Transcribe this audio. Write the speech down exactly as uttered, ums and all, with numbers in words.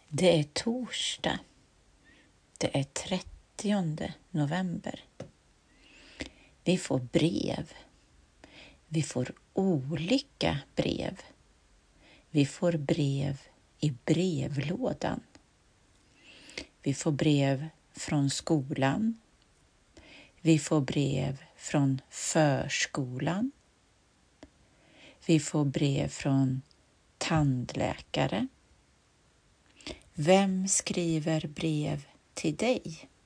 Det är torsdag. Det är trettionde november. Vi får brev. Vi får olika brev. Vi får brev i brevlådan. Vi får brev från skolan. Vi får brev från förskolan. Vi får brev från tandläkare. Vem skriver brev till dig?